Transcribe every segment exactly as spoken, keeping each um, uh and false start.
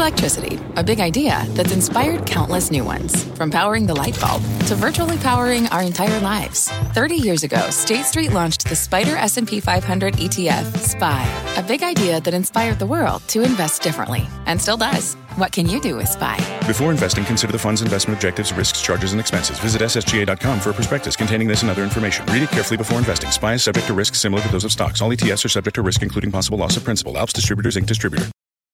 Electricity, a big idea that's inspired countless new ones. From powering the light bulb to virtually powering our entire lives. thirty years ago, State Street launched the Spider S and P five hundred E T F, S P Y, a big idea that inspired the world to invest differently, and still does. What can you do with S P Y? Before investing, consider the fund's investment objectives, risks, charges, and expenses. Visit S S G A dot com for a prospectus containing this and other information. Read it carefully before investing. S P Y is subject to risks similar to those of stocks. All E T Fs are subject to risk, including possible loss of principal. Alps Distributors, Incorporated Distributor.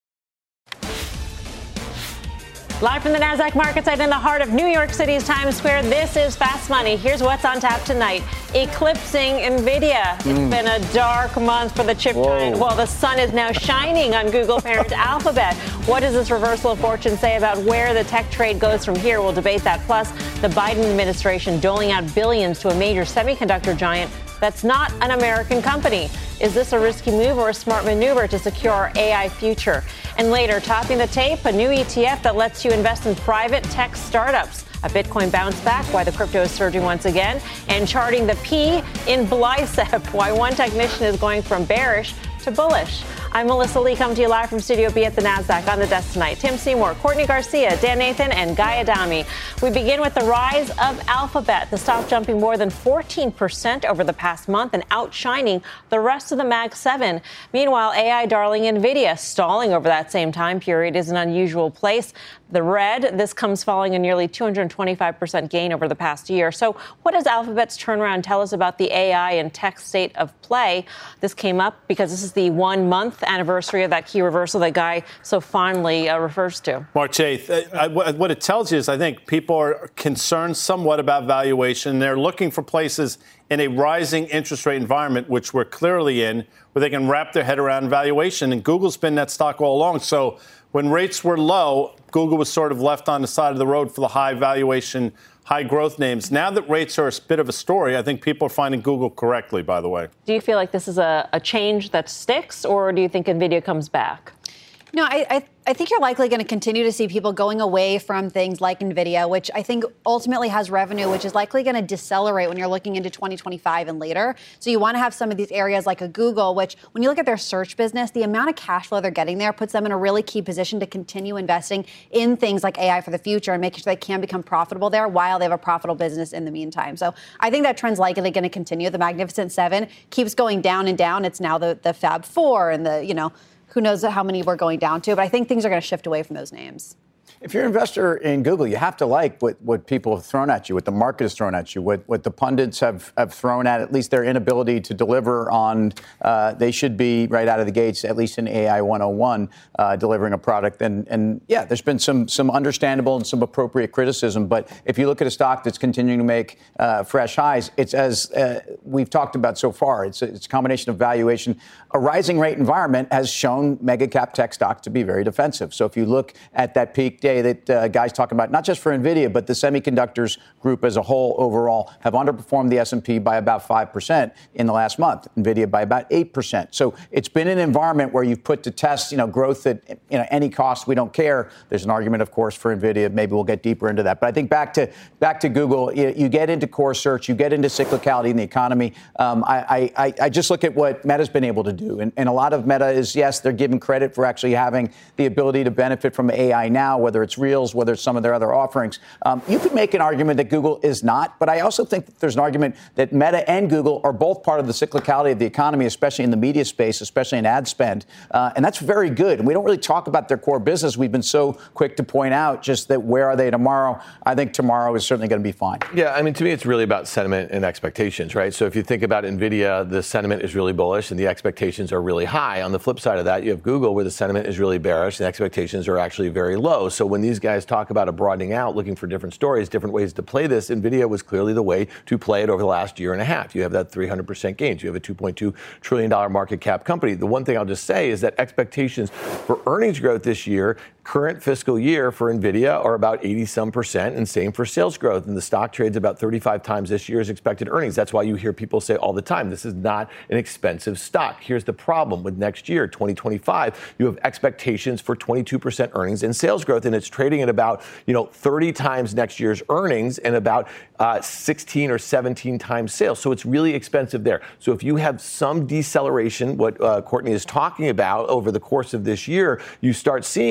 Live from the NASDAQ market site in the heart of New York City's Times Square, this is Fast Money. Here's what's on tap tonight. Eclipsing NVIDIA. It's mm. been a dark month for the chip Whoa. giant. Well, the sun is now shining on Google parent Alphabet. What does this reversal of fortune say about where the tech trade goes from here? We'll debate that. Plus, the Biden administration doling out billions to a major semiconductor giant that's not an American company. Is this a risky move or a smart maneuver to secure our A I future? And later, topping the tape, a new E T F that lets you invest in private tech startups. A Bitcoin bounce back, why the crypto is surging once again, and charting the P in Blicep, why one technician is going from bearish to bullish. I'm Melissa Lee, coming to you live from Studio B at the NASDAQ. On the desk tonight, Tim Seymour, Courtney Garcia, Dan Nathan, and Guy Adami. We begin with the rise of Alphabet, the stock jumping more than fourteen percent over the past month and outshining the rest of the Mag seven. Meanwhile, A I darling NVIDIA stalling over that same time period is an unusual place. The red, this comes following a nearly two hundred twenty-five percent gain over the past year. So what does Alphabet's turnaround tell us about the A I and tech state of play? This came up because this is the one-month anniversary of that key reversal that Guy so fondly uh, refers to. March eighth. Uh, I, what it tells you is I think people are concerned somewhat about valuation. They're looking for places in a rising interest rate environment, which we're clearly in, where they can wrap their head around valuation. And Google's been that stock all along. So when rates were low, Google was sort of left on the side of the road for the high valuation, high growth names. Now that rates are a bit of a story, I think people are finding Google correctly, by the way. Do you feel like this is a, a change that sticks, or do you think NVIDIA comes back? No, I, I, I think you're likely going to continue to see people going away from things like NVIDIA, which I think ultimately has revenue, which is likely going to decelerate when you're looking into twenty twenty-five and later. So you want to have some of these areas like a Google, which when you look at their search business, the amount of cash flow they're getting there puts them in a really key position to continue investing in things like A I for the future and making sure they can become profitable there while they have a profitable business in the meantime. So I think that trend's likely going to continue. The Magnificent Seven keeps going down and down. It's now the, the Fab Four and the, you know, who knows how many we're going down to, but I think things are going to shift away from those names. If you're an investor in Google, you have to like what, what people have thrown at you, what the market has thrown at you, what, what the pundits have, have thrown at, at least their inability to deliver on. Uh, they should be right out of the gates, at least in A I one oh one, uh, delivering a product. And, and yeah, there's been some some understandable and some appropriate criticism. But if you look at a stock that's continuing to make uh, fresh highs, it's as uh, we've talked about so far. It's a, it's a combination of valuation. A rising rate environment has shown mega cap tech stocks to be very defensive. So if you look at that peak day that uh, guys talking about, not just for NVIDIA, but the semiconductors group as a whole overall have underperformed the S and P by about five percent in the last month, NVIDIA by about eight percent. So it's been an environment where you've put to test, you know, growth at you know, any cost. We don't care. There's an argument, of course, for NVIDIA. Maybe we'll get deeper into that. But I think back to back to Google, you, you get into core search, you get into cyclicality in the economy. Um, I, I, I just look at what Meta's been able to do. And, and a lot of Meta is, yes, they're given credit for actually having the ability to benefit from A I now, whether it's Reels, whether it's some of their other offerings. Um, you could make an argument that Google is not, but I also think that there's an argument that Meta and Google are both part of the cyclicality of the economy, especially in the media space, especially in ad spend. Uh, and that's very good. And we don't really talk about their core business. We've been so quick to point out just that where are they tomorrow? I think tomorrow is certainly going to be fine. Yeah, I mean, to me, it's really about sentiment and expectations, right? So if you think about NVIDIA, the sentiment is really bullish and the expectations are really high. On the flip side of that, you have Google where the sentiment is really bearish and expectations are actually very low. So when these guys talk about a broadening out, looking for different stories, different ways to play this, NVIDIA was clearly the way to play it over the last year and a half. You have that three hundred percent gains. You have a two point two trillion dollars market cap company. The one thing I'll just say is that expectations for earnings growth this year, current fiscal year for NVIDIA, are about eighty some percent, and same for sales growth. And the stock trades about thirty-five times this year's expected earnings. That's why you hear people say all the time, this is not an expensive stock. Here's the problem with next year, twenty twenty-five. You have expectations for twenty-two percent earnings and sales growth, and it's trading at about, you know, thirty times next year's earnings and about uh, sixteen or seventeen times sales. So it's really expensive there. So if you have some deceleration, what uh, Courtney is talking about over the course of this year, you start seeing them hit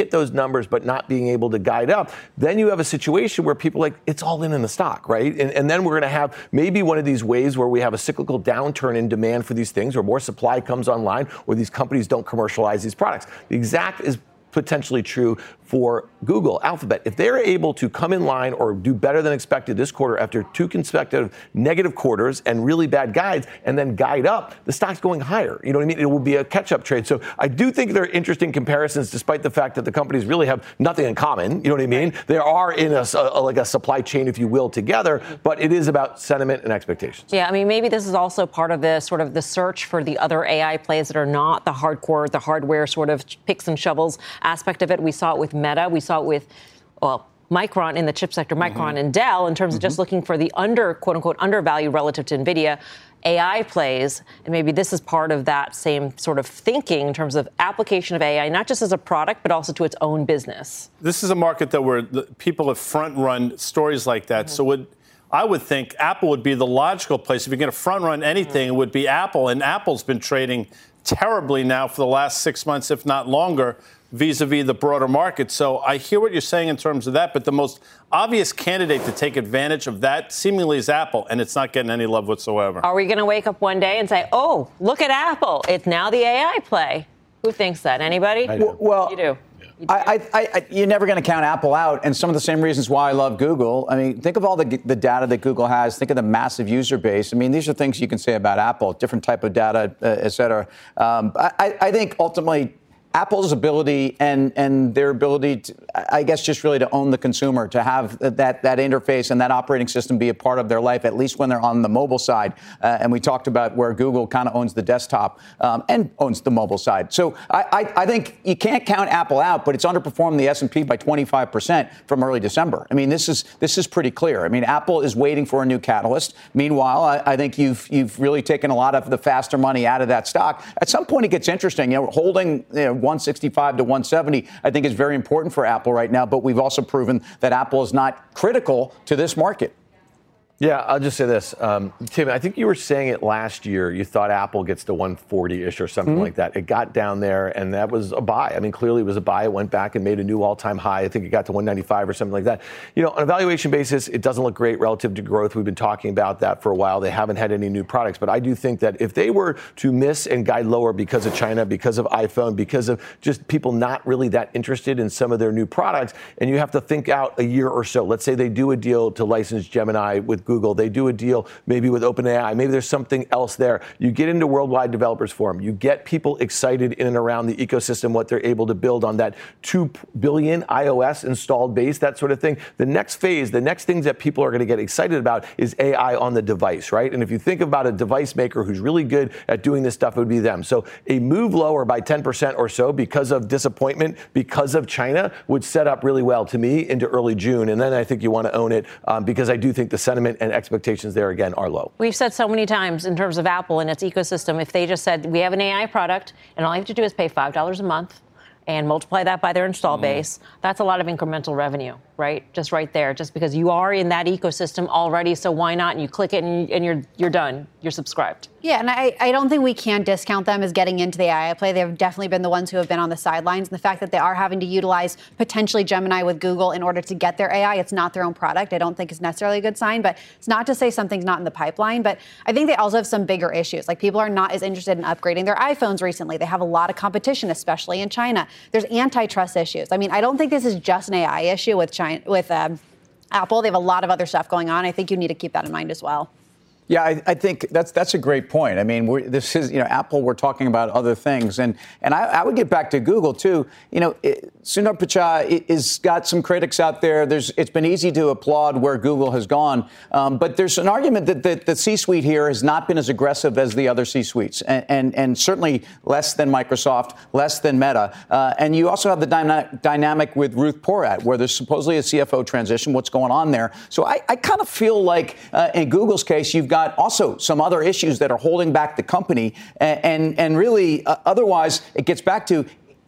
hit those numbers but not being able to guide up, then you have a situation where people are like, it's all in in the stock, right? And, and then we're going to have maybe one of these waves where we have a cyclical downturn in demand for these things, or more supply comes online, or these companies don't commercialize these products. The exact is potentially true for Google, Alphabet. If they're able to come in line or do better than expected this quarter after two consecutive negative quarters and really bad guides, and then guide up, the stock's going higher. You know what I mean? It will be a catch-up trade. So I do think they're interesting comparisons, despite the fact that the companies really have nothing in common. You know what I mean? They are in a, a like a supply chain, if you will, together, but it is about sentiment and expectations. Yeah, I mean, maybe this is also part of the sort of the search for the other A I plays that are not the hardcore, the hardware sort of picks and shovels aspect of it. We saw it with Meta. We saw it with, well, Micron in the chip sector, Micron mm-hmm. and Dell, in terms mm-hmm. of just looking for the under, quote unquote, undervalue relative to NVIDIA. A I plays, and maybe this is part of that same sort of thinking in terms of application of A I, not just as a product, but also to its own business. This is a market that where the people have front-run stories like that. Mm-hmm. So would, I would think Apple would be the logical place. If you're going to front-run anything, mm-hmm. it would be Apple, and Apple's been trading terribly now for the last six months, if not longer, vis-a-vis the broader market. So I hear what you're saying in terms of that, but the most obvious candidate to take advantage of that seemingly is Apple, and it's not getting any love whatsoever. Are we going to wake up one day and say, oh, look at Apple, it's now the A I play? Who thinks that? Anybody? I do. Well, you do. I, I, I, you're never going to count Apple out, and some of the same reasons why I love Google. I mean, think of all the the data that Google has. Think of the massive user base. I mean, these are things you can say about Apple, different type of data, uh, et cetera. Um, I, I think ultimately Apple's ability and and their ability, to, I guess, just really to own the consumer, to have that that interface and that operating system be a part of their life, at least when they're on the mobile side. Uh, and we talked about where Google kind of owns the desktop um, and owns the mobile side. So I, I, I think you can't count Apple out, but it's underperformed the S and P by twenty-five percent from early December. I mean, this is this is pretty clear. I mean, Apple is waiting for a new catalyst. Meanwhile, I, I think you've you've really taken a lot of the faster money out of that stock. At some point, it gets interesting. You know, holding you know, one sixty-five to one seventy, I think, is very important for Apple right now. But we've also proven that Apple is not critical to this market. Yeah, I'll just say this. Um, Tim, I think you were saying it last year. You thought Apple gets to one forty-ish or something mm-hmm. like that. It got down there, and that was a buy. I mean, clearly it was a buy. It went back and made a new all-time high. I think it got to one ninety-five or something like that. You know, on a valuation basis, it doesn't look great relative to growth. We've been talking about that for a while. They haven't had any new products. But I do think that if they were to miss and guide lower because of China, because of iPhone, because of just people not really that interested in some of their new products, and you have to think out a year or so. Let's say they do a deal to license Gemini with Google. They do a deal maybe with OpenAI. Maybe there's something else there. You get into Worldwide Developers Forum. You get people excited in and around the ecosystem, what they're able to build on that two billion iOS installed base, that sort of thing. The next phase, the next things that people are going to get excited about is A I on the device, right? And if you think about a device maker who's really good at doing this stuff, it would be them. So a move lower by ten percent or so because of disappointment, because of China, would set up really well to me into early June. And then I think you want to own it um, because I do think the sentiment and expectations there again are low. We've said so many times in terms of Apple and its ecosystem, if they just said we have an A I product and all you have to do is pay five dollars a month and multiply that by their install mm. base, that's a lot of incremental revenue, right? Just right there, just because you are in that ecosystem already. So why not? And you click it and, and you're you're done. You're subscribed. Yeah, and I, I don't think we can discount them as getting into the A I play. They've definitely been the ones who have been on the sidelines. And the fact that they are having to utilize potentially Gemini with Google in order to get their A I, it's not their own product, I don't think is necessarily a good sign. But it's not to say something's not in the pipeline. But I think they also have some bigger issues. Like people are not as interested in upgrading their iPhones recently. They have a lot of competition, especially in China. There's antitrust issues. I mean, I don't think this is just an A I issue with China, with um, Apple. They have a lot of other stuff going on. I think you need to keep that in mind as well. Yeah, I, I think that's that's a great point. I mean, we're, this is, you know, Apple, we're talking about other things. And and I, I would get back to Google, too. You know, it, Sundar Pichai has got some critics out there. There's It's been easy to applaud where Google has gone. Um, but there's an argument that the, the C-suite here has not been as aggressive as the other C-suites, and, and, and certainly less than Microsoft, less than Meta. Uh, and you also have the dyna- dynamic with Ruth Porat, where there's supposedly a C F O transition. What's going on there? So I, I kind of feel like uh, in Google's case, you've got got also some other issues that are holding back the company. And, and, and really, uh, otherwise, it gets back to,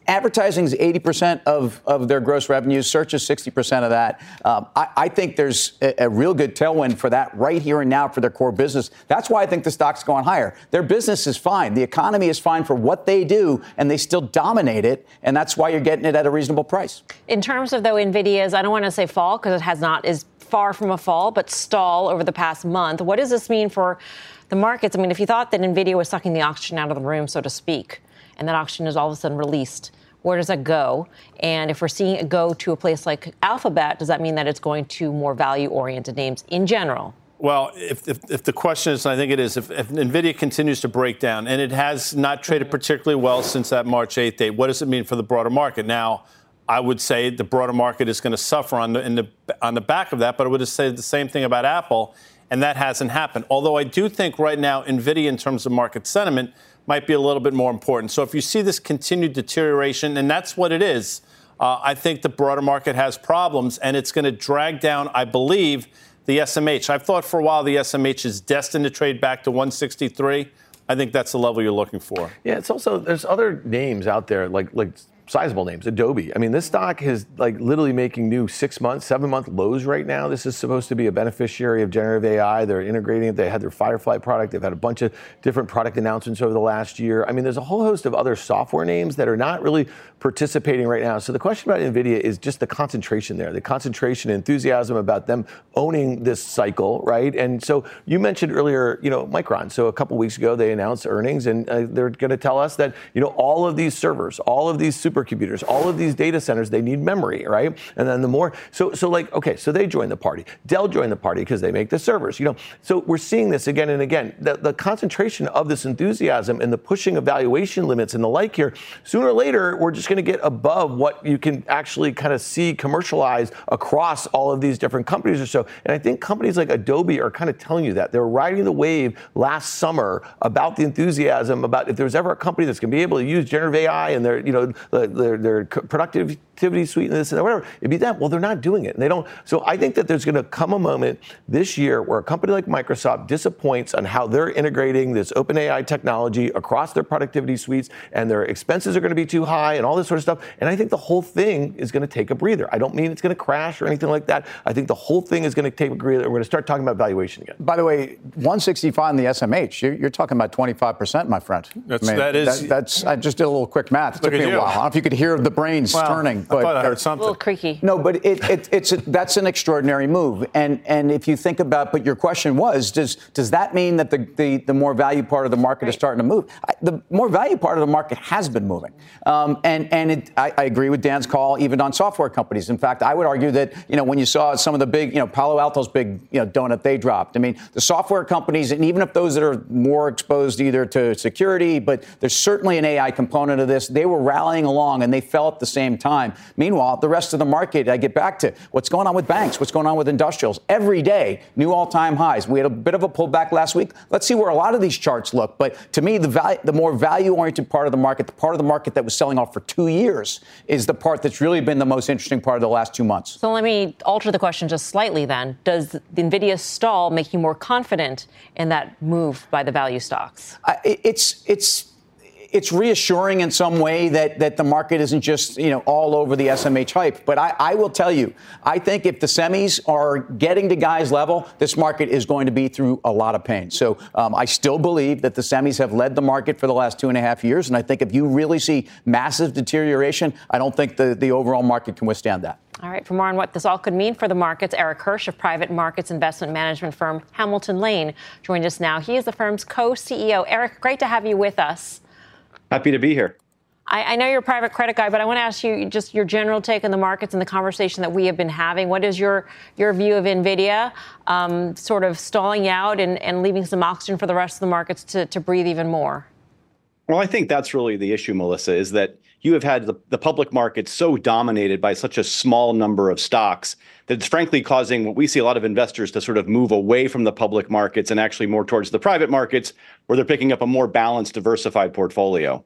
advertising is eighty percent of, of their gross revenues. Search is sixty percent of that. Um, I, I think there's a, a real good tailwind for that right here and now for their core business. That's why I think the stock's going higher. Their business is fine. The economy is fine for what they do, and they still dominate it. And that's why you're getting it at a reasonable price. In terms of, though, NVIDIA's, I don't want to say fall because it has not, is far from a fall, but stall over the past month. What does this mean for the markets? I mean, if you thought that NVIDIA was sucking the oxygen out of the room, so to speak, and that oxygen is all of a sudden released, where does that go? And if we're seeing it go to a place like Alphabet, does that mean that it's going to more value-oriented names in general? Well, if, if, if the question is, and I think it is, if, if NVIDIA continues to break down, and it has not traded particularly well since that March eighth date, what does it mean for the broader market? Now, I would say the broader market is going to suffer on the, in the, on the back of that, but I would have said the same thing about Apple, and that hasn't happened. Although I do think right now NVIDIA, in terms of market sentiment, might be a little bit more important. So if you see this continued deterioration, and that's what it is, uh, I think the broader market has problems, and it's going to drag down, I believe, the S M H. I've thought for a while the S M H is destined to trade back to one sixty-three. I think that's the level you're looking for. Yeah, it's also, there's other names out there, like like sizable names, Adobe. I mean, this stock is like literally making new six month, seven month lows right now. This is supposed to be a beneficiary of generative A I. They're integrating it. They had their Firefly product. They've had a bunch of different product announcements over the last year. I mean, there's a whole host of other software names that are not really participating right now. So the question about NVIDIA is just the concentration there, the concentration, enthusiasm about them owning this cycle, right? And so you mentioned earlier, you know, Micron. So a couple weeks ago, they announced earnings, and uh, they're going to tell us that, you know, all of these servers, all of these super supercomputers, all of these data centers, they need memory, right? And then the more, so so like, okay, so they join the party. Dell joined the party because they make the servers, you know. So we're seeing this again and again. The, the concentration of this enthusiasm and the pushing of valuation limits and the like here, sooner or later, we're just going to get above what you can actually kind of see commercialized across all of these different companies or so. And I think companies like Adobe are kind of telling you that. They're riding the wave last summer about the enthusiasm, about if there's ever a company that's going to be able to use generative A I and their, you know, their, their productivity suite and this and that, whatever, it'd be that. Well, they're not doing it. And they don't. So I think that there's going to come a moment this year where a company like Microsoft disappoints on how they're integrating this OpenAI technology across their productivity suites, and their expenses are going to be too high and all this sort of stuff. And I think the whole thing is going to take a breather. I don't mean it's going to crash or anything like that. I think the whole thing is going to take a breather. We're going to start talking about valuation again. By the way, one sixty-five in the S M H, you're, you're talking about twenty-five percent, my friend. That's, I mean, that is. That, that's, I just did a little quick math. It took me a you. while. I don't know if you could hear the brains well, turning. But I thought I heard a something. little creaky. No, but it, it, it's a, that's an extraordinary move. And and if you think about, but your question was, does does that mean that the, the, the more value part of the market right. is starting to move? I, the more value part of the market has been moving. Um, and and it, I, I agree with Dan's call, even on software companies. In fact, I would argue that, you know, when you saw some of the big, you know, Palo Alto's big, you know, donut they dropped. I mean, the software companies, and even if those that are more exposed either to security, but there's certainly an A I component of this, they were rallying along and they fell at the same time. Meanwhile, the rest of the market, I get back to what's going on with banks, what's going on with industrials. Every day, new all-time highs. We had a bit of a pullback last week. Let's see where a lot of these charts look. But to me, the value, the more value-oriented part of the market, the part of the market that was selling off for two years, is the part that's really been the most interesting part of the last two months. So let me alter the question just slightly then. Does the NVIDIA stall make you more confident in that move by the value stocks? I, it's it's. It's reassuring in some way that, that the market isn't just, you know, all over the S M H hype. But I, I will tell you, I think if the semis are getting to Guy's level, this market is going to be through a lot of pain. So um, I still believe that the semis have led the market for the last two and a half years. And I think if you really see massive deterioration, I don't think the, the overall market can withstand that. All right. For more on what this all could mean for the markets, Eric Hirsch of private markets investment management firm Hamilton Lane joined us now. He is the firm's co-C E O. Eric, great to have you with us. Happy to be here. I, I know you're a private credit guy, but I want to ask you just your general take on the markets and the conversation that we have been having. What is your your view of NVIDIA um, sort of stalling out and, and leaving some oxygen for the rest of the markets to, to breathe even more? Well, I think that's really the issue, Melissa, is that you have had the, the public market so dominated by such a small number of stocks that it's frankly causing what we see a lot of investors to sort of move away from the public markets and actually more towards the private markets, where they're picking up a more balanced, diversified portfolio.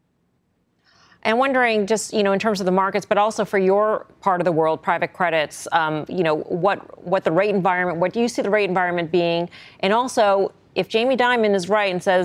And wondering just, you know, in terms of the markets, but also for your part of the world, private credits, um, you know, what what the rate environment, what do you see the rate environment being? And also, if Jamie Dimon is right and says,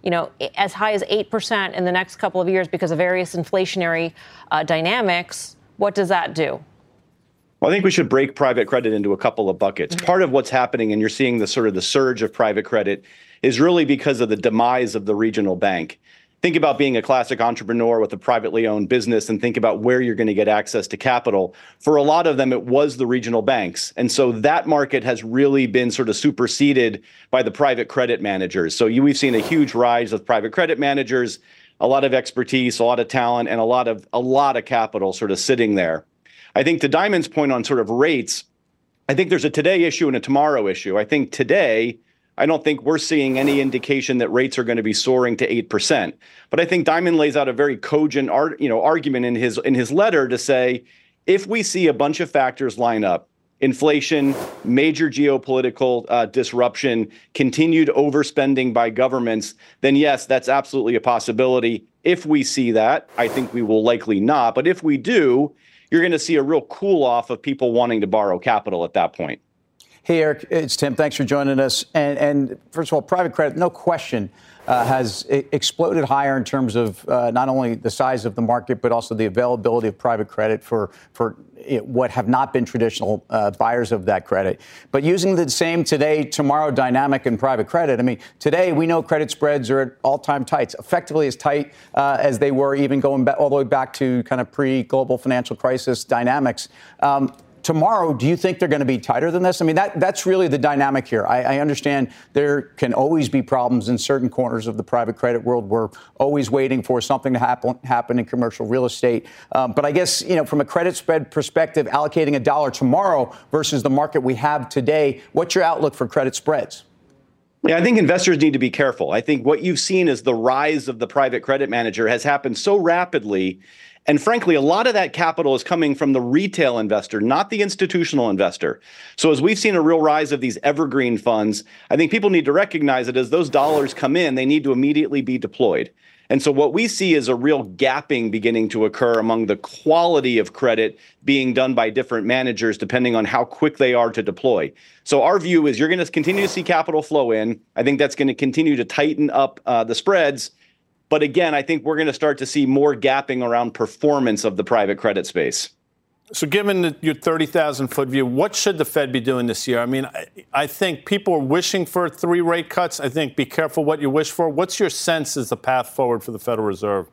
you know, as high as eight percent in the next couple of years because of various inflationary uh, dynamics, what does that do? Well, I think we should break private credit into a couple of buckets. Mm-hmm. Part of what's happening, and you're seeing the sort of the surge of private credit, is really because of the demise of the regional bank. Think about being a classic entrepreneur with a privately owned business and think about where you're going to get access to capital. For a lot of them, it was the regional banks. And so that market has really been sort of superseded by the private credit managers. So you, we've seen a huge rise of private credit managers, a lot of expertise, a lot of talent, and a lot of a lot of capital sort of sitting there. I think to Dimon's point on sort of rates, I think there's a today issue and a tomorrow issue. I think today, I don't think we're seeing any indication that rates are going to be soaring to eight percent. But I think Dimon lays out a very cogent art, you know, argument in his in his letter to say, if we see a bunch of factors line up, inflation, major geopolitical uh, disruption, continued overspending by governments, then yes, that's absolutely a possibility. If we see that, I think we will likely not. But if we do, you're going to see a real cool off of people wanting to borrow capital at that point. Hey, Eric, it's Tim. Thanks for joining us. And, and first of all, private credit, no question, uh, has exploded higher in terms of uh, not only the size of the market, but also the availability of private credit for, for what have not been traditional uh, buyers of that credit. But using the same today, tomorrow dynamic in private credit, I mean, today we know credit spreads are at all-time tights, effectively as tight uh, as they were even going back all the way back to kind of pre-global financial crisis dynamics. Um, Tomorrow, do you think they're going to be tighter than this? I mean, that that's really the dynamic here. I, I understand there can always be problems in certain corners of the private credit world. We're always waiting for something to happen happen in commercial real estate. Um, but I guess, you know, from a credit spread perspective, allocating a dollar tomorrow versus the market we have today, what's your outlook for credit spreads? Yeah, I think investors need to be careful. I think what you've seen is the rise of the private credit manager has happened so rapidly. And frankly, a lot of that capital is coming from the retail investor, not the institutional investor. So as we've seen a real rise of these evergreen funds, I think people need to recognize that as those dollars come in, they need to immediately be deployed. And so what we see is a real gapping beginning to occur among the quality of credit being done by different managers, depending on how quick they are to deploy. So our view is you're going to continue to see capital flow in. I think that's going to continue to tighten up uh, the spreads. But again, I think we're going to start to see more gapping around performance of the private credit space. So given the, your thirty thousand foot view, what should the Fed be doing this year? I mean, I, I think people are wishing for three rate cuts. I think be careful what you wish for. What's your sense is the path forward for the Federal Reserve?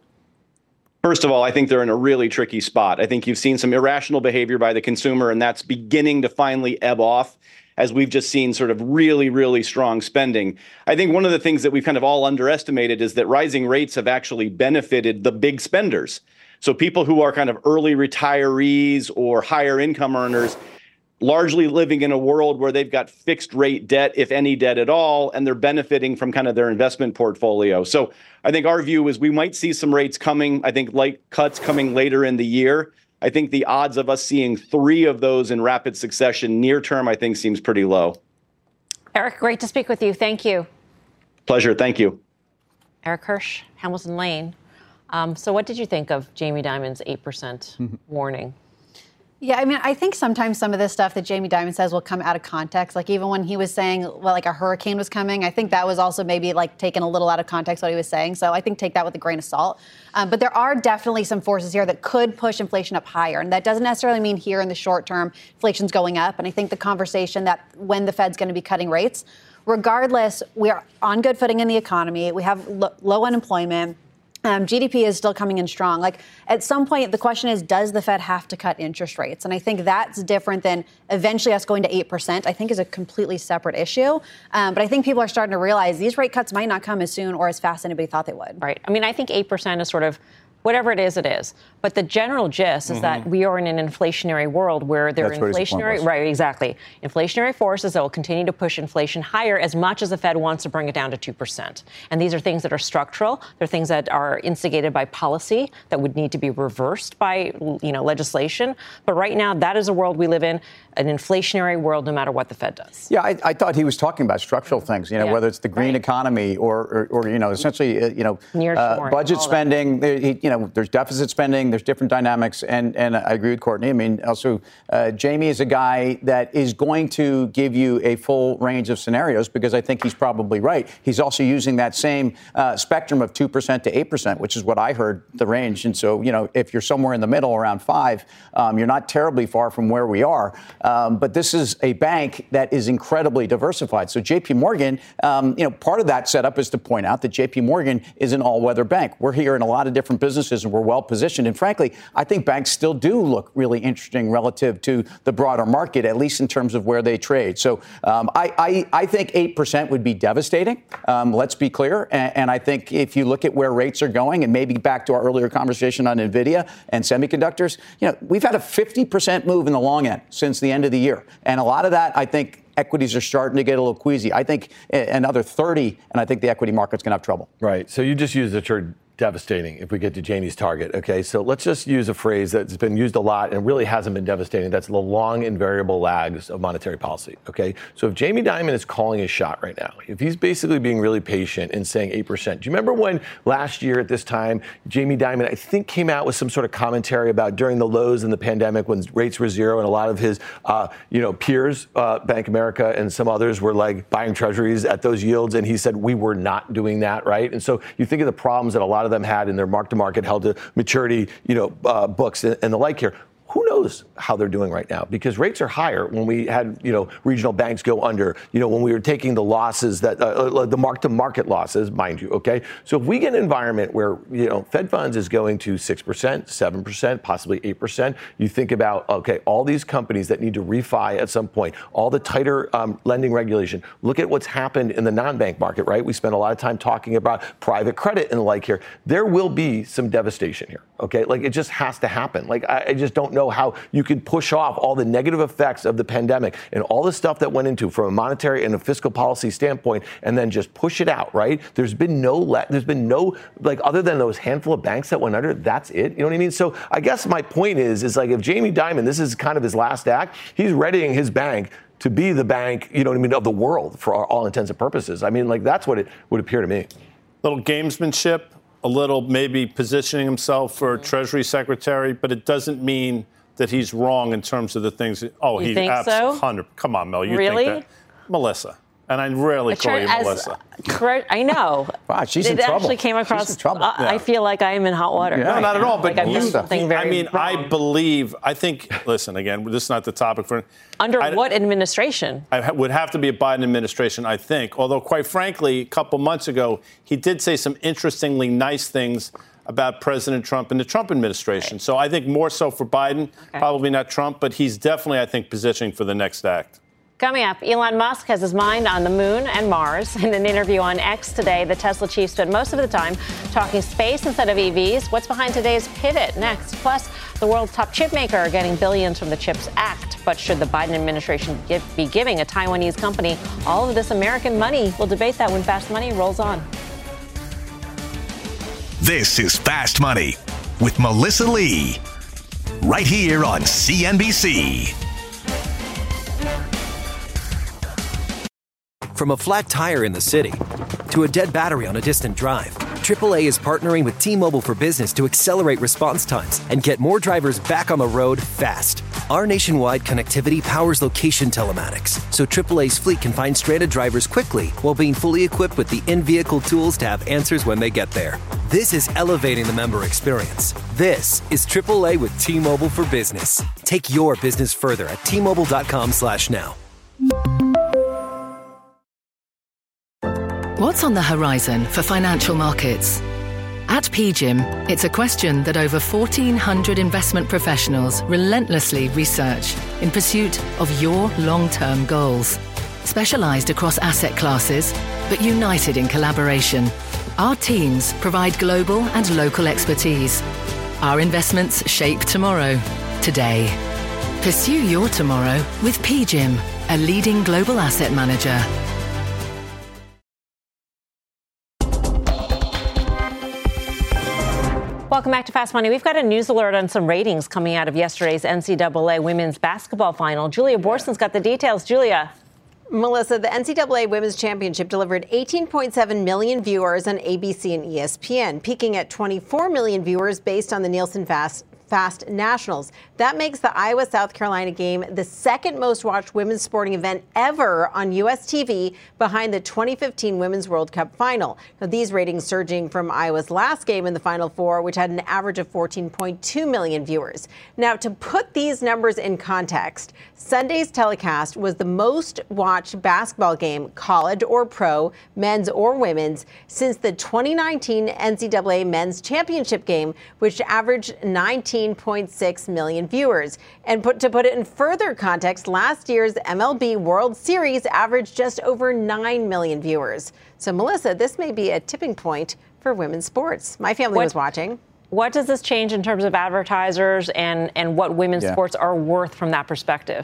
First of all, I think they're in a really tricky spot. I think you've seen some irrational behavior by the consumer, and that's beginning to finally ebb off, as we've just seen sort of really, really strong spending. I think one of the things that we've kind of all underestimated is that rising rates have actually benefited the big spenders. So people who are kind of early retirees or higher income earners, largely living in a world where they've got fixed rate debt, if any debt at all, and they're benefiting from kind of their investment portfolio. So I think our view is we might see some rates coming, I think light cuts coming later in the year. I think the odds of us seeing three of those in rapid succession near term, I think, seems pretty low. Eric, great to speak with you. Thank you. Pleasure. Thank you. Eric Hirsch, Hamilton Lane. Um, so what did you think of Jamie Dimon's eight percent mm-hmm. warning? Yeah, I mean, I think sometimes some of this stuff that Jamie Dimon says will come out of context. Like even when he was saying, well, like a hurricane was coming, I think that was also maybe like taken a little out of context what he was saying. So I think take that with a grain of salt. Um, but there are definitely some forces here that could push inflation up higher. And that doesn't necessarily mean here in the short term, inflation's going up. And I think the conversation that when the Fed's going to be cutting rates, regardless, we are on good footing in the economy. We have lo- low unemployment. Um, G D P is still coming in strong. Like at some point, the question is, does the Fed have to cut interest rates? And I think that's different than eventually us going to eight percent, I think is a completely separate issue. Um, but I think people are starting to realize these rate cuts might not come as soon or as fast as anybody thought they would. Right. I mean, I think eight percent is sort of whatever it is, it is. But the general gist is mm-hmm. that we are in an inflationary world where there That's are inflationary, right, exactly, inflationary forces that will continue to push inflation higher as much as the Fed wants to bring it down to two percent. And these are things that are structural. They're things that are instigated by policy that would need to be reversed by, you know, legislation. But right now, that is a world we live in, an inflationary world, no matter what the Fed does. Yeah, I, I thought he was talking about structural things, you know, yeah. whether it's the green right. economy or, or, or, you know, essentially, uh, you know, uh, budget spending, he, you know, know, there's deficit spending, there's different dynamics, and, and I agree with Courtney. I mean, also, uh, Jamie is a guy that is going to give you a full range of scenarios because I think he's probably right. He's also using that same uh, spectrum of two percent to eight percent, which is what I heard the range. And so, you know, if you're somewhere in the middle around five, um, you're not terribly far from where we are. Um, but this is a bank that is incredibly diversified. So J P Morgan, um, you know, part of that setup is to point out that J P Morgan is an all-weather bank. We're here in a lot of different businesses and we're well positioned. And frankly, I think banks still do look really interesting relative to the broader market, at least in terms of where they trade. So um, I, I, I think eight percent would be devastating. Um, let's be clear. And, and I think if you look at where rates are going, and maybe back to our earlier conversation on NVIDIA and semiconductors, you know, we've had a fifty percent move in the long end since the end of the year. And a lot of that, I think, equities are starting to get a little queasy. I think another thirty, and I think the equity market's going to have trouble. Right. So you just used the term devastating if we get to Jamie's target. Okay, so let's just use a phrase that's been used a lot and really hasn't been devastating. That's the long and variable lags of monetary policy. Okay, so if Jamie Dimon is calling his shot right now, if he's basically being really patient and saying eight percent, do you remember when last year at this time, Jamie Dimon, I think, came out with some sort of commentary about during the lows in the pandemic when rates were zero and a lot of his, uh, you know, peers, uh, Bank of America and some others were like buying treasuries at those yields. And he said, we were not doing that, right? And so you think of the problems that a lot of them had in their mark-to-market, held-to-maturity, you know, uh, books and, and the like here. Who knows how they're doing right now? Because rates are higher when we had, you know, regional banks go under, you know, when we were taking the losses that, uh, the mark-to-market losses, mind you, okay? So if we get an environment where, you know, Fed funds is going to six percent, seven percent, possibly eight percent, you think about, okay, all these companies that need to refi at some point, all the tighter um, lending regulation, look at what's happened in the non-bank market, right? We spend a lot of time talking about private credit and the like here. There will be some devastation here, okay? Like, it just has to happen. Like, I, I just don't know know how you can push off all the negative effects of the pandemic and all the stuff that went into from a monetary and a fiscal policy standpoint and then just push it out, right? There's been no, le- there's been no, like, other than those handful of banks that went under, that's it. You know what I mean? So I guess my point is, is like if Jamie Dimon, this is kind of his last act, he's readying his bank to be the bank, you know what I mean, of the world for all intents and purposes. I mean, like, that's what it would appear to me. Little gamesmanship, a little maybe positioning himself for Treasury Secretary, but it doesn't mean that he's wrong in terms of the things. That, oh, you he think so? one hundred Come on, Mel. You really? think that? Melissa. And I rarely call you as, Melissa. Correct. I know. Wow, she's it in trouble. It actually came across. She's in trouble. Uh, Yeah. I feel like I am in hot water. Yeah. No, not at all. But like you, something very I mean, wrong. I believe, I think, listen, again, this is not the topic for. Under I, what administration? I would have to be a Biden administration, I think. Although, quite frankly, a couple months ago, he did say some interestingly nice things about President Trump and the Trump administration. Okay. So I think more so for Biden, okay. Probably not Trump, but he's definitely, I think, positioning for the next act. Coming up, Elon Musk has his mind on the moon and Mars. In an interview on X today, the Tesla chief spent most of the time talking space instead of E Vs. What's behind today's pivot next? Plus, the world's top chip maker getting billions from the CHIPS Act. But should the Biden administration give, be giving a Taiwanese company all of this American money? We'll debate that when Fast Money rolls on. This is Fast Money with Melissa Lee, right here on C N B C. From a flat tire in the city to a dead battery on a distant drive, triple A is partnering with T-Mobile for Business to accelerate response times and get more drivers back on the road fast. Our nationwide connectivity powers location telematics, so triple A's fleet can find stranded drivers quickly while being fully equipped with the in-vehicle tools to have answers when they get there. This is elevating the member experience. This is triple A with T-Mobile for Business. Take your business further at T Mobile dot com slash now. What's on the horizon for financial markets? At P G I M, it's a question that over fourteen hundred investment professionals relentlessly research in pursuit of your long-term goals. Specialized across asset classes, but united in collaboration, our teams provide global and local expertise. Our investments shape tomorrow, today. Pursue your tomorrow with P G I M, a leading global asset manager. Welcome back to Fast Money. We've got a news alert on some ratings coming out of yesterday's N C double A women's basketball final. Julia Borson's got the details. Julia. Melissa, the N C double A Women's Championship delivered eighteen point seven million viewers on A B C and E S P N, peaking at twenty-four million viewers based on the Nielsen Fast Fast Nationals. That makes the Iowa-South Carolina game the second most watched women's sporting event ever on U S T V, behind the twenty fifteen Women's World Cup final. Now, these ratings surging from Iowa's last game in the Final Four, which had an average of fourteen point two million viewers. Now, to put these numbers in context, Sunday's telecast was the most watched basketball game, college or pro, men's or women's, since the twenty nineteen N C double A Men's Championship game, which averaged nineteen point six million viewers. And put, to put it in further context, last year's M L B World Series averaged just over nine million viewers. So, Melissa, this may be a tipping point for women's sports. My family what, was watching. What does this change in terms of advertisers and, and what women's yeah. sports are worth from that perspective?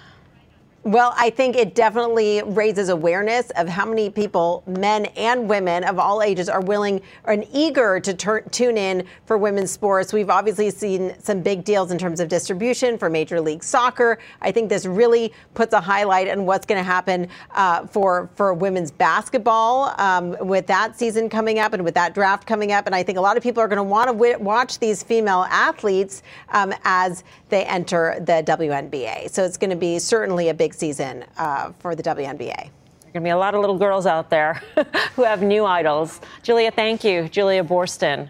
Well, I think it definitely raises awareness of how many people, men and women of all ages, are willing and eager to tur- tune in for women's sports. We've obviously seen some big deals in terms of distribution for Major League Soccer. I think this really puts a highlight on what's going to happen uh, for, for women's basketball um, with that season coming up and with that draft coming up. And I think a lot of people are going to want to w- watch these female athletes um, as they enter the W N B A. So it's going to be certainly a big season uh, for the W N B A. There are going to be a lot of little girls out there who have new idols. Julia, thank you. Julia Boorstin.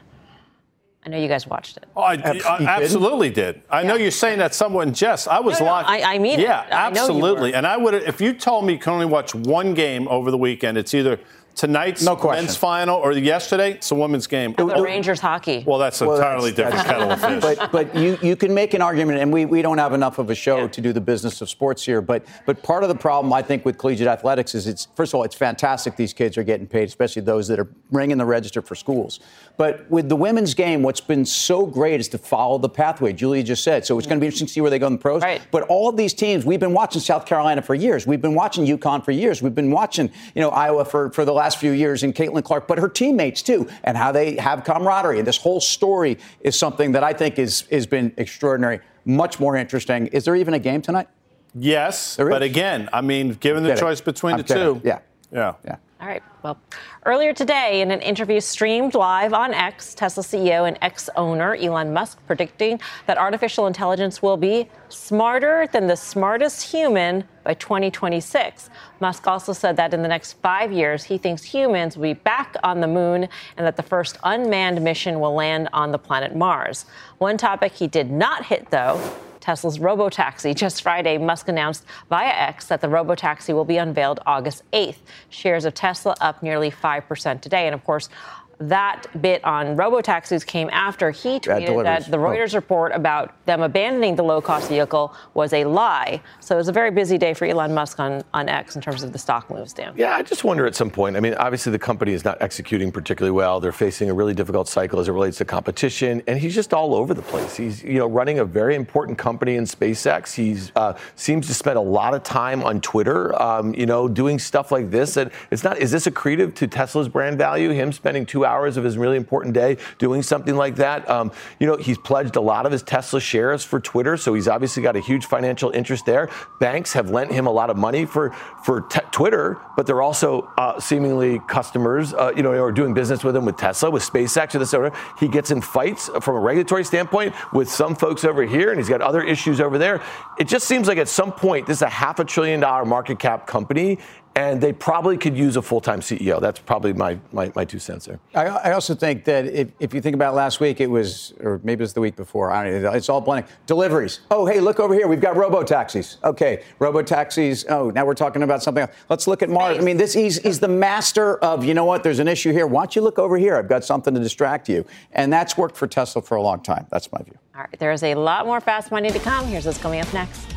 I know you guys watched it. Oh, I, I absolutely did. I yeah. know you're saying that somewhat in jest. I was no, no, locked. I, I mean yeah, it. Yeah, absolutely. And I would, if you told me you can only watch one game over the weekend, it's either tonight's no men's final or yesterday, it's a women's game. How about Rangers hockey? Well, that's an well, entirely that's, different that's, kettle of fish. But, but you, you can make an argument, and we, we don't have enough of a show yeah. to do the business of sports here, but but part of the problem, I think, with collegiate athletics is, it's first of all, it's fantastic these kids are getting paid, especially those that are ringing the register for schools. But with the women's game, what's been so great is to follow the pathway, Julia just said. So it's going to be interesting to see where they go in the pros. Right. But all of these teams, we've been watching South Carolina for years. We've been watching UConn for years. We've been watching, you know, Iowa for, for the last few years, and Caitlin Clark, but her teammates too, and how they have camaraderie. And this whole story is something that I think is has been extraordinary, much more interesting. Is there even a game tonight? Yes, but again, I mean, given the choice between I'm the two. Yeah. Yeah. Yeah. All right. Well, earlier today, in an interview streamed live on X, Tesla C E O and ex-owner Elon Musk predicting that artificial intelligence will be smarter than the smartest human by twenty twenty-six. Musk also said that in the next five years, he thinks humans will be back on the moon and that the first unmanned mission will land on the planet Mars. One topic he did not hit, though, Tesla's robotaxi. Just Friday, Musk announced via X that the robotaxi will be unveiled August eighth. Shares of Tesla up nearly five percent today. And of course, that bit on robotaxis came after he tweeted that the Reuters oh. report about them abandoning the low-cost vehicle was a lie. So it was a very busy day for Elon Musk on, on X in terms of the stock moves, Dan. Yeah, I just wonder at some point. I mean, obviously the company is not executing particularly well. They're facing a really difficult cycle as it relates to competition, and he's just all over the place. He's, you know, running a very important company in SpaceX. He's uh, seems to spend a lot of time on Twitter, um, you know, doing stuff like this. And it's not. Is this accretive to Tesla's brand value? Him spending two hours of his really important day doing something like that. Um, you know, he's pledged a lot of his Tesla shares for Twitter, so he's obviously got a huge financial interest there. Banks have lent him a lot of money for for te- Twitter, but they're also uh, seemingly customers, uh, you know, or doing business with him with Tesla, with SpaceX, or this or whatever. He gets in fights from a regulatory standpoint with some folks over here, and he's got other issues over there. It just seems like at some point this is a half a trillion dollar market cap company, and they probably could use a full-time C E O. That's probably my, my, my two cents there. I, I also think that if, if you think about last week, it was, or maybe it was the week before, I don't know, it's all blending. Deliveries. Oh, hey, look over here. We've got robo-taxis. Okay, robo-taxis. Oh, now we're talking about something else. Let's look at Mars. I mean, this he's, he's the master of, you know what, there's an issue here. Why don't you look over here? I've got something to distract you. And that's worked for Tesla for a long time. That's my view. All right, there's a lot more fast money to come. Here's what's coming up next.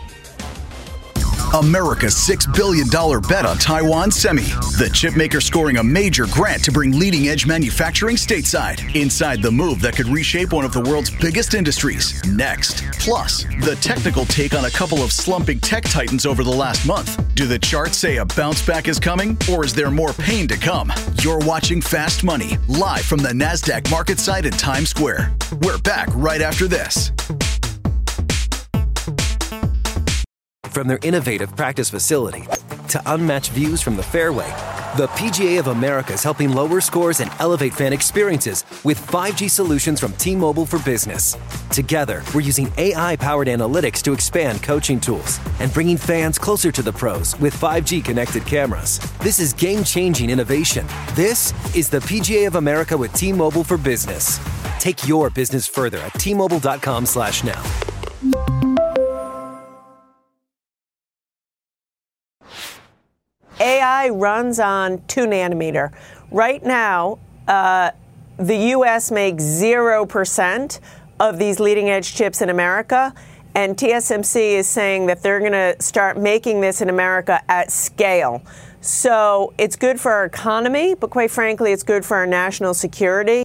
America's six billion dollars bet on Taiwan Semi. The chipmaker scoring a major grant to bring leading-edge manufacturing stateside. Inside the move that could reshape one of the world's biggest industries. Next. Plus, the technical take on a couple of slumping tech titans over the last month. Do the charts say a bounce back is coming, or is there more pain to come? You're watching Fast Money, live from the NASDAQ market site in Times Square. We're back right after this. From their innovative practice facility to unmatched views from the fairway. The P G A of America is helping lower scores and elevate fan experiences with five G solutions from T-Mobile for Business. Together, we're using A I-powered analytics to expand coaching tools and bringing fans closer to the pros with five G connected cameras. This is game-changing innovation. This is the P G A of America with T-Mobile for Business. Take your business further at T Mobile dot com slash now. A I runs on two nanometer. Right now, uh, the U S makes zero percent of these leading edge chips in America. And T S M C is saying that they're going to start making this in America at scale. So it's good for our economy, but quite frankly, it's good for our national security.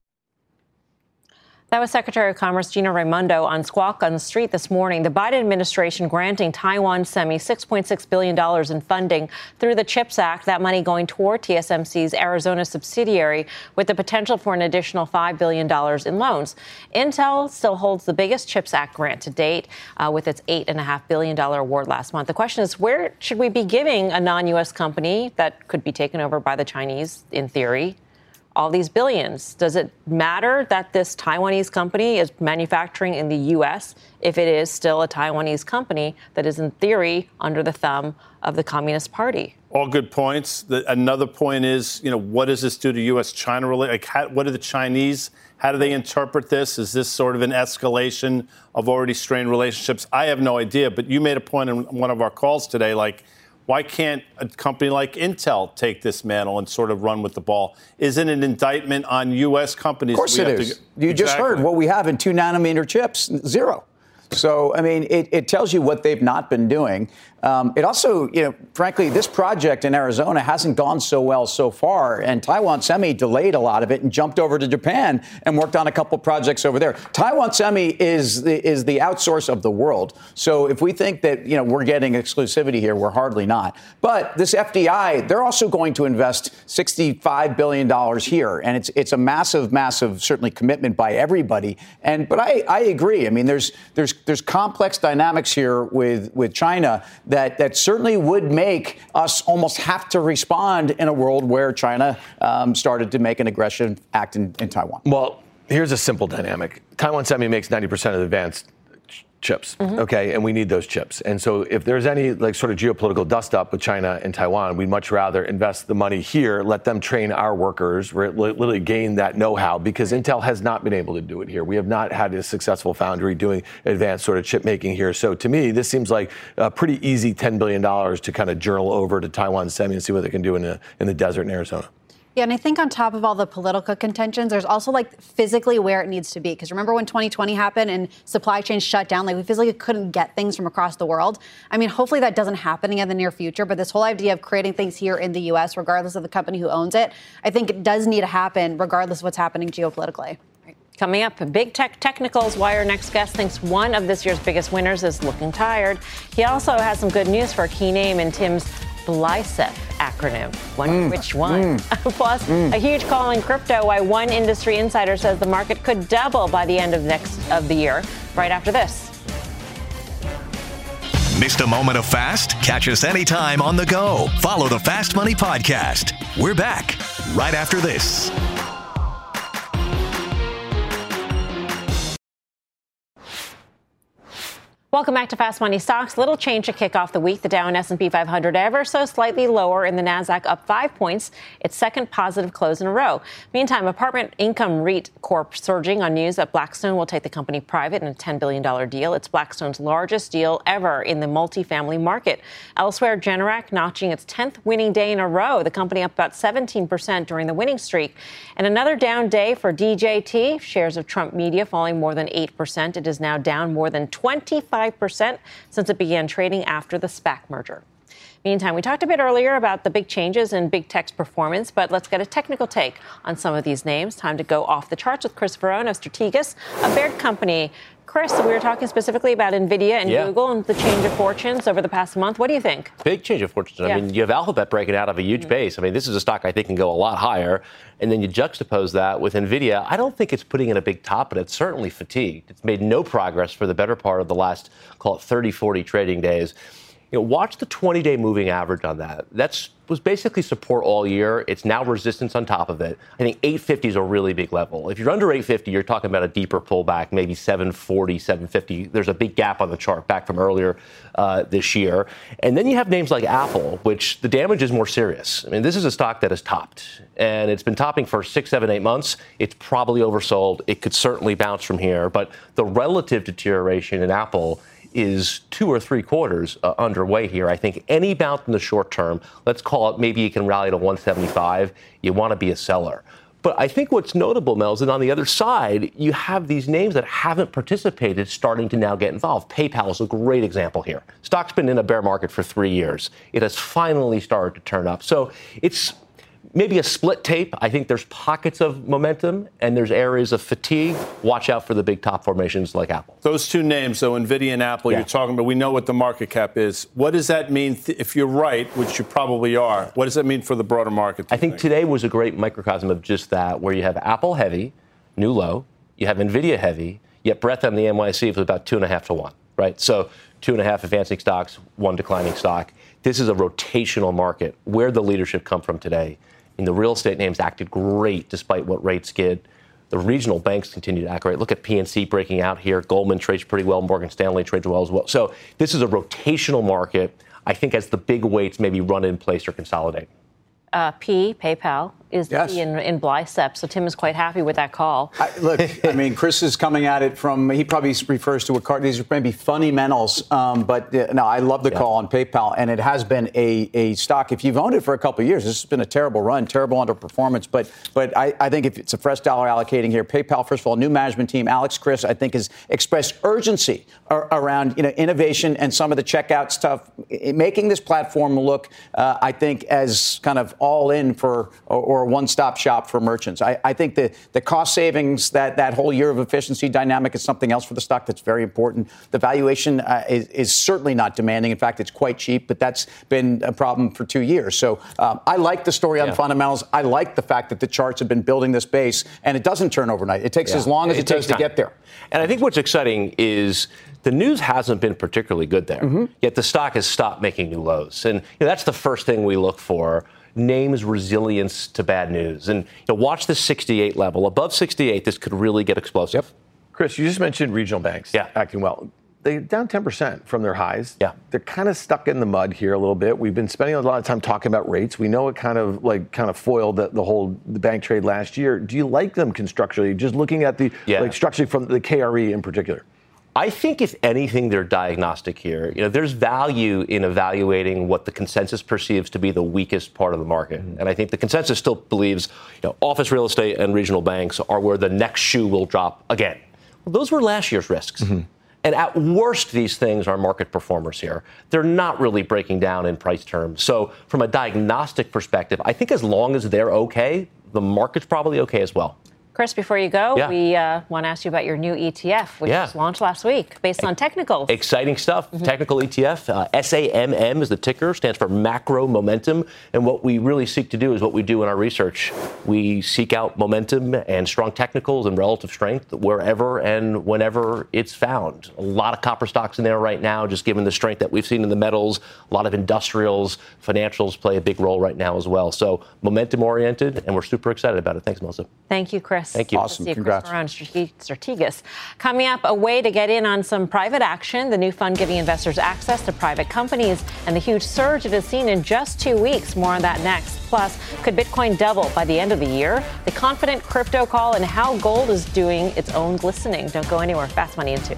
That was Secretary of Commerce Gina Raimondo on Squawk on the Street this morning. The Biden administration granting Taiwan Semi six point six billion dollars in funding through the CHIPS Act, that money going toward T S M C's Arizona subsidiary with the potential for an additional five billion dollars in loans. Intel still holds the biggest CHIPS Act grant to date uh, with its eight point five billion dollars award last month. The question is, where should we be giving a non-U S company that could be taken over by the Chinese, in theory, all these billions? Does it matter that this Taiwanese company is manufacturing in the U S if it is still a Taiwanese company that is, in theory, under the thumb of the Communist Party? All good points. The, another point is, you know, what does this do to U S China relations? Like, how, what do the Chinese, how do they interpret this? Is this sort of an escalation of already strained relationships? I have no idea. But you made a point in one of our calls today, like, why can't a company like Intel take this mantle and sort of run with the ball? Isn't it an indictment on U S companies? Of course it is. You exactly. just heard what we have in two nanometer chips, zero. So, I mean, it, it tells you what they've not been doing. Um, it also, you know, frankly, this project in Arizona hasn't gone so well so far. And Taiwan Semi delayed a lot of it and jumped over to Japan and worked on a couple projects over there. Taiwan Semi is the, is the outsource of the world. So if we think that, you know, we're getting exclusivity here, we're hardly not. But this F D I, they're also going to invest sixty-five billion dollars here. And it's it's a massive, massive, certainly commitment by everybody. And but I, I agree. I mean, there's there's there's complex dynamics here with, with China that, that certainly would make us almost have to respond in a world where China um, started to make an aggression act in, in Taiwan. Well, here's a simple dynamic. Taiwan Semi makes ninety percent of the advanced chips, mm-hmm. okay, and we need those chips. And so if there's any like sort of geopolitical dust up with China and Taiwan, we'd much rather invest the money here, let them train our workers, literally gain that know-how, because Intel has not been able to do it here. We have not had a successful foundry doing advanced sort of chip making here. So to me, this seems like a pretty easy ten billion dollars to kind of journal over to Taiwan Semi and see what they can do in the, in the desert in Arizona. Yeah, and I think on top of all the political contentions, there's also like physically where it needs to be. Because remember when twenty twenty happened and supply chains shut down, like we physically couldn't get things from across the world. I mean, hopefully that doesn't happen in the near future. But this whole idea of creating things here in the U S, regardless of the company who owns it, I think it does need to happen regardless of what's happening geopolitically. Coming up, Big Tech Technicals, why our next guest thinks one of this year's biggest winners is looking tired. He also has some good news for a key name in Tim's BLICEP acronym. Wonder mm, which one. Mm, Plus, mm. a huge call in crypto, why one industry insider says the market could double by the end of next of the year. Right after this. Missed a moment of Fast? Catch us anytime on the go. Follow the Fast Money Podcast. We're back right after this. Welcome back to Fast Money Stocks. Little change to kick off the week. The Dow and S and P five hundred ever so slightly lower, in the Nasdaq up five points, its second positive close in a row. Meantime, Apartment Income REIT Corp surging on news that Blackstone will take the company private in a ten billion dollars deal. It's Blackstone's largest deal ever in the multifamily market. Elsewhere, Generac notching its tenth winning day in a row. The company up about seventeen percent during the winning streak. And another down day for D J T. Shares of Trump Media falling more than eight percent. It is now down more than twenty-five percent since it began trading after the SPAC merger. Meantime, we talked a bit earlier about the big changes in big tech's performance, but let's get a technical take on some of these names. Time to go off the charts with Chris Verone of Strategas, a Baird company. Chris, we were talking specifically about NVIDIA and yeah. Google and the change of fortunes over the past month. What do you think? Big change of fortunes. Yeah. I mean, you have Alphabet breaking out of a huge mm-hmm. base. I mean, this is a stock I think can go a lot higher. And then you juxtapose that with NVIDIA. I don't think it's putting in a big top, but it's certainly fatigued. It's made no progress for the better part of the last, call it thirty, forty trading days. You know, watch the twenty-day moving average on that. That's was basically support all year. It's now resistance on top of it. I think eight fifty is a really big level. If you're under eight fifty, you're talking about a deeper pullback, maybe seven forty, seven fifty. There's a big gap on the chart back from earlier uh, this year. And then you have names like Apple, which the damage is more serious. I mean, this is a stock that has topped, and it's been topping for six, seven, eight months. It's probably oversold. It could certainly bounce from here. But the relative deterioration in Apple is two or three quarters uh, underway here. I think any bounce in the short term, let's call it maybe you can rally to one seventy-five, you want to be a seller. But I think what's notable, Mel, is that on the other side, you have these names that haven't participated starting to now get involved. PayPal is a great example here. Stock's been in a bear market for three years. It has finally started to turn up. So it's maybe a split tape. I think there's pockets of momentum and there's areas of fatigue. Watch out for the big top formations like Apple. Those two names, though, NVIDIA and Apple, yeah. You're talking about, we know what the market cap is. What does that mean, th- if you're right, which you probably are, what does that mean for the broader market? I think, think today was a great microcosm of just that, where you have Apple heavy, new low, you have NVIDIA heavy, yet breadth on the N Y S E was about two and a half to one, right? So two and a half advancing stocks, one declining stock. This is a rotational market. Where'd the leadership come from today? And the real estate names acted great despite what rates did. The regional banks continue to act great. Look at P N C breaking out here. Goldman trades pretty well. Morgan Stanley trades well as well. So this is a rotational market, I think, as the big weights maybe run in place or consolidate. Uh, P, PayPal, is yes. the P in, in Blicep, so Tim is quite happy with that call. I, look, I mean, Chris is coming at it from, he probably refers to a card, these are maybe fundamentals, um, but uh, no, I love the yeah. call on PayPal, and it has been a, a stock. If you've owned it for a couple of years, this has been a terrible run, terrible underperformance, but but I, I think if it's a fresh dollar allocating here, PayPal, first of all, new management team, Alex Chris, I think, has expressed urgency ar- around, you know, innovation and some of the checkout stuff, making this platform look, uh, I think, as kind of all in for, or, or a one-stop shop for merchants. I, I think the, the cost savings, that, that whole year of efficiency dynamic is something else for the stock that's very important. The valuation uh, is, is certainly not demanding. In fact, it's quite cheap, but that's been a problem for two years. So um, I like the story on yeah. fundamentals. I like the fact that the charts have been building this base, and it doesn't turn overnight. It takes yeah. as long as it, it does to get there. And I think what's exciting is the news hasn't been particularly good there, mm-hmm. yet the stock has stopped making new lows. And you know, that's the first thing we look for. Names resilience to bad news. And you know, watch the sixty-eight level. Above sixty-eight, this could really get explosive. Yep. Chris, you just mentioned regional banks yeah. acting well. They're down ten percent from their highs. Yeah. They're kind of stuck in the mud here a little bit. We've been spending a lot of time talking about rates. We know it kind of like kind of foiled the, the whole the bank trade last year. Do you like them constructually? Just looking at the yeah. like structurally from the K R E in particular. I think, if anything, they're diagnostic here. You know, there's value in evaluating what the consensus perceives to be the weakest part of the market. Mm-hmm. And I think the consensus still believes, you know, office real estate and regional banks are where the next shoe will drop again. Well, those were last year's risks. Mm-hmm. And at worst, these things are market performers here. They're not really breaking down in price terms. So from a diagnostic perspective, I think as long as they're okay, the market's probably okay as well. Chris, before you go, yeah. we uh, want to ask you about your new E T F, which yeah. was launched last week based on technicals. Exciting stuff. Mm-hmm. Technical E T F. Uh, S A M M is the ticker, stands for macro momentum. And what we really seek to do is what we do in our research. We seek out momentum and strong technicals and relative strength wherever and whenever it's found. A lot of copper stocks in there right now, just given the strength that we've seen in the metals. A lot of industrials, financials play a big role right now as well. So momentum oriented, and we're super excited about it. Thanks, Melissa. Thank you, Chris. Thank you. Awesome. See Congrats. Chris Moran, Strategas. Coming up, a way to get in on some private action. The new fund giving investors access to private companies and the huge surge it has seen in just two weeks. More on that next. Plus, could Bitcoin double by the end of the year? The confident crypto call and how gold is doing its own glistening. Don't go anywhere. Fast Money in two.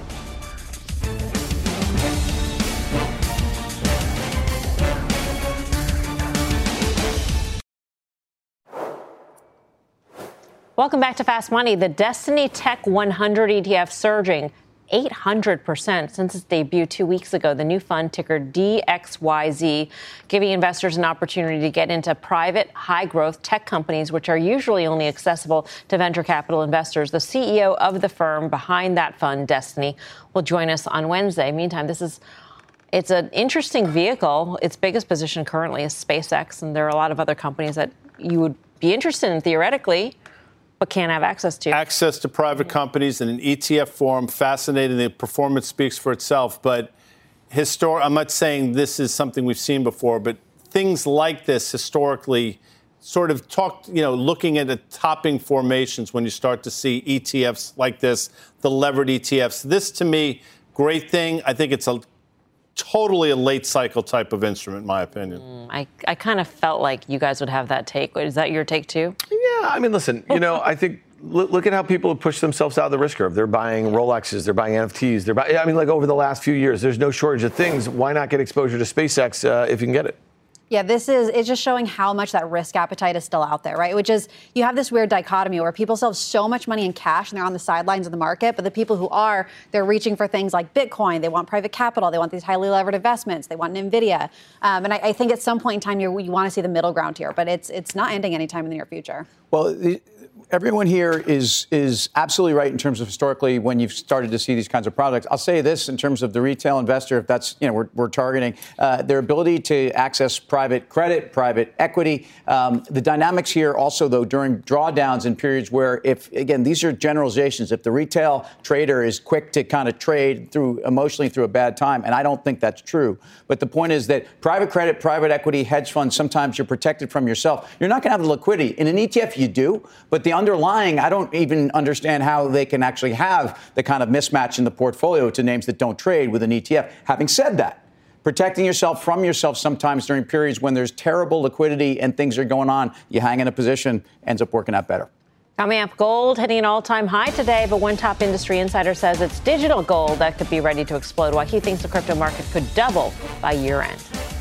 Welcome back to Fast Money. The Destiny Tech one hundred E T F surging eight hundred percent since its debut two weeks ago. The new fund, ticker D X Y Z, giving investors an opportunity to get into private, high-growth tech companies, which are usually only accessible to venture capital investors. The C E O of the firm behind that fund, Destiny, will join us on Wednesday. Meantime, this is it's an interesting vehicle. Its biggest position currently is SpaceX, and there are a lot of other companies that you would be interested in theoretically, but can't have access to. Access to private companies in an E T F form, fascinating. The performance speaks for itself. But histor- I'm not saying this is something we've seen before, but things like this historically sort of talk, you know, looking at the topping formations when you start to see E T Fs like this, the levered E T Fs. This, to me, great thing. I think it's a totally a late cycle type of instrument, in my opinion. Mm, I, I kind of felt like you guys would have that take. Is that your take, too? Yeah, I mean, listen, you know, I think look, look at how people have pushed themselves out of the risk curve. They're buying Rolexes, they're buying N F Ts, they're buying, I mean, like over the last few years, there's no shortage of things. Why not get exposure to SpaceX uh, if you can get it? Yeah, this is, it's just showing how much that risk appetite is still out there, right? Which is, you have this weird dichotomy where people still have so much money in cash and they're on the sidelines of the market, but the people who are, they're reaching for things like Bitcoin, they want private capital, they want these highly levered investments, they want NVIDIA. Um, and I, I think at some point in time, you you want to see the middle ground here, but it's it's not ending anytime in the near future. Well, the, everyone here is is absolutely right in terms of historically when you've started to see these kinds of products. I'll say this in terms of the retail investor, if that's, you know, we're, we're targeting uh, their ability to access private credit, private equity. Um, the dynamics here also, though, during drawdowns in periods where if, again, these are generalizations, if the retail trader is quick to kind of trade through emotionally through a bad time, and I don't think that's true. But the point is that private credit, private equity, hedge funds, sometimes you're protected from yourself. You're not going to have the liquidity. In an E T F, you do, but the underlying, I don't even understand how they can actually have the kind of mismatch in the portfolio to names that don't trade with an E T F. Having said that, protecting yourself from yourself sometimes during periods when there's terrible liquidity and things are going on, you hang in a position, ends up working out better. Coming up, gold hitting an all-time high today, but one top industry insider says it's digital gold that could be ready to explode, while he thinks the crypto market could double by year-end.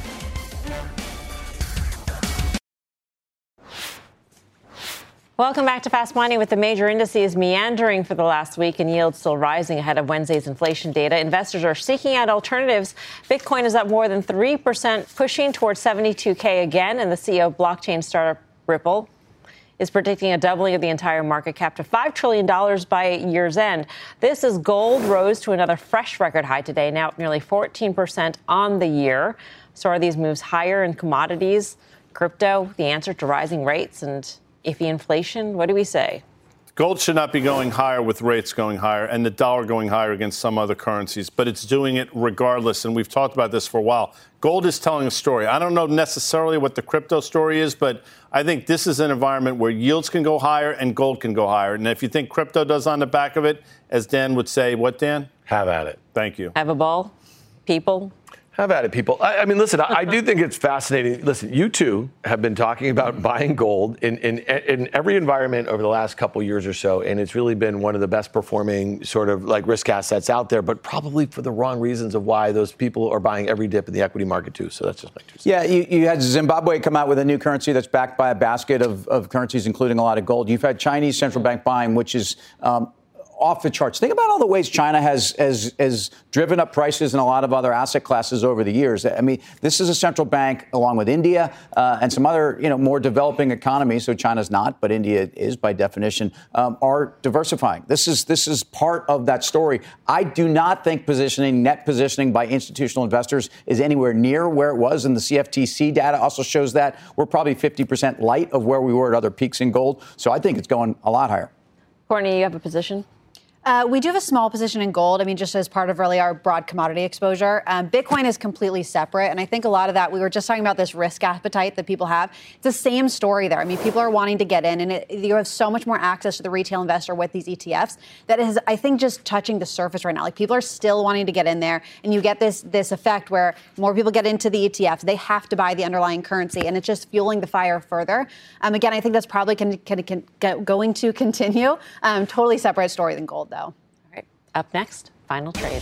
Welcome back to Fast Money. With the major indices meandering for the last week and yields still rising ahead of Wednesday's inflation data, investors are seeking out alternatives. Bitcoin is up more than three percent, pushing towards seventy-two K again, and the C E O of blockchain startup Ripple is predicting a doubling of the entire market cap to five trillion dollars by year's end. This as gold rose to another fresh record high today, now up nearly fourteen percent on the year. So are these moves higher in commodities, crypto, the answer to rising rates and iffy inflation? What do we say? Gold should not be going higher with rates going higher and the dollar going higher against some other currencies, but it's doing it regardless. And we've talked about this for a while. Gold is telling a story. I don't know necessarily what the crypto story is, but I think this is an environment where yields can go higher and gold can go higher. And if you think crypto does on the back of it, as Dan would say, what, Dan? Have at it. Thank you. Have a ball, people. Have at it, people. I, I mean, listen, I, I do think it's fascinating. Listen, you two have been talking about buying gold in, in, in every environment over the last couple years or so, and it's really been one of the best performing sort of like risk assets out there, but probably for the wrong reasons of why those people are buying every dip in the equity market too. So that's just my two cents. Yeah, you, you had Zimbabwe come out with a new currency that's backed by a basket of, of currencies, including a lot of gold. You've had Chinese central bank buying, which is um, off the charts. Think about all the ways China has, has has driven up prices in a lot of other asset classes over the years. I mean, this is a central bank, along with India uh, and some other, you know, more developing economies. So China's not, but India is by definition, um, are diversifying. This is this is part of that story. I do not think positioning, net positioning by institutional investors is anywhere near where it was, and the C F T C data also shows that. We're probably fifty percent light of where we were at other peaks in gold. So I think it's going a lot higher. Courtney, you have a position? Uh, we do have a small position in gold. I mean, just as part of really our broad commodity exposure. Um, Bitcoin is completely separate. And I think a lot of that, we were just talking about this risk appetite that people have. It's the same story there. I mean, people are wanting to get in, and it, you have so much more access to the retail investor with these E T Fs that is, I think, just touching the surface right now. Like, people are still wanting to get in there, and you get this this effect where more people get into the E T Fs. They have to buy the underlying currency, and it's just fueling the fire further. Um, again, I think that's probably can, can, can, going to continue. Um, totally separate story than gold, though. All right. Up next, final trade.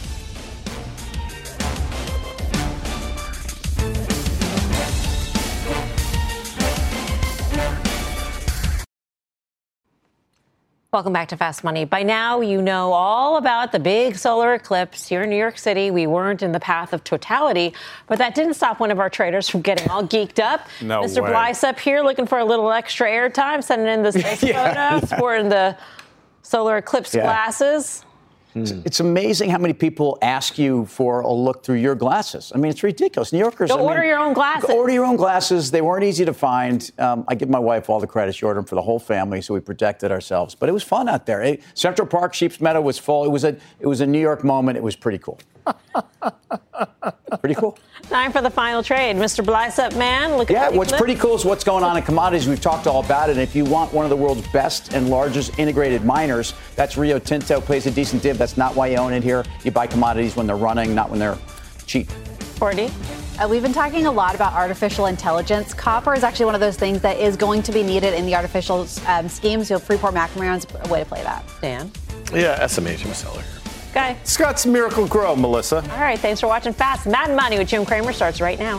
Welcome back to Fast Money. By now, you know all about the big solar eclipse here in New York City. We weren't in the path of totality, but that didn't stop one of our traders from getting all geeked up. No Mister way. Blyce up here looking for a little extra airtime, sending in this nice Yeah. photo, sporting the solar eclipse Yeah. glasses. It's, it's amazing how many people ask you for a look through your glasses. I mean, it's ridiculous. New Yorkers. Go I mean, order your own glasses. Go order your own glasses. They weren't easy to find. Um, I give my wife all the credit. She ordered them for the whole family, so we protected ourselves. But it was fun out there. It, Central Park, Sheep's Meadow was full. It was a it was a New York moment. It was pretty cool. Pretty cool. Time for the final trade. Mister Blysep Man, look at Yeah, the what's clip. pretty cool is what's going on in commodities. We've talked all about it. And if you want one of the world's best and largest integrated miners, that's Rio Tinto. Plays a decent div. That's not why you own it here. You buy commodities when they're running, not when they're cheap. Cordy? Uh, we've been talking a lot about artificial intelligence. Copper is actually one of those things that is going to be needed in the artificial um, schemes. So Freeport-McMoRan's a way to play that. Dan? Yeah, S M H, I'm a seller. Okay. Scott's Miracle Grow, Melissa. All right, thanks for watching Fast Mad Money with Jim Cramer starts right now.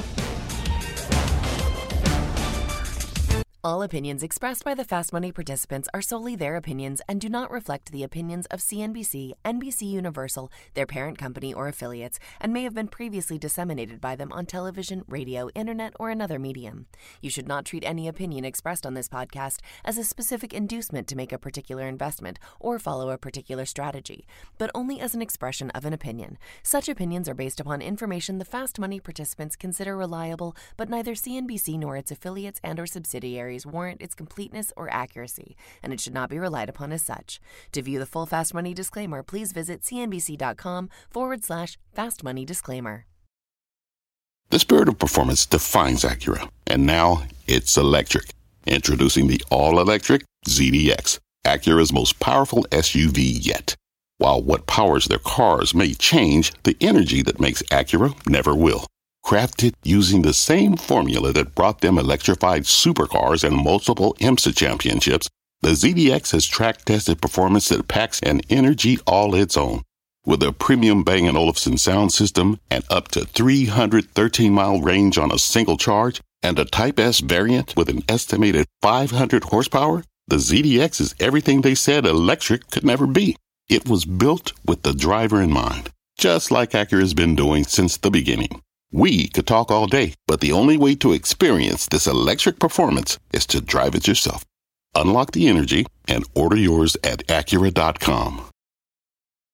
All opinions expressed by the Fast Money participants are solely their opinions and do not reflect the opinions of C N B C, N B C Universal, their parent company, or affiliates, and may have been previously disseminated by them on television, radio, internet, or another medium. You should not treat any opinion expressed on this podcast as a specific inducement to make a particular investment or follow a particular strategy, but only as an expression of an opinion. Such opinions are based upon information the Fast Money participants consider reliable, but neither C N B C nor its affiliates and or subsidiaries warrant its completeness or accuracy, and it should not be relied upon as such. To view the full Fast Money disclaimer, please visit cnbc.com forward slash Fast Money disclaimer. The spirit of performance defines Acura, and now it's electric. Introducing the all-electric Z D X, Acura's most powerful S U V yet. While what powers their cars may change, the energy that makes Acura never will. Crafted using the same formula that brought them electrified supercars and multiple IMSA championships, the Z D X has track-tested performance that packs an energy all its own. With a premium Bang and Olufsen sound system and up to three hundred thirteen mile range on a single charge, and a Type S variant with an estimated five hundred horsepower, the Z D X is everything they said electric could never be. It was built with the driver in mind, just like Acura's been doing since the beginning. We could talk all day, but the only way to experience this electric performance is to drive it yourself. Unlock the energy and order yours at Acura dot com.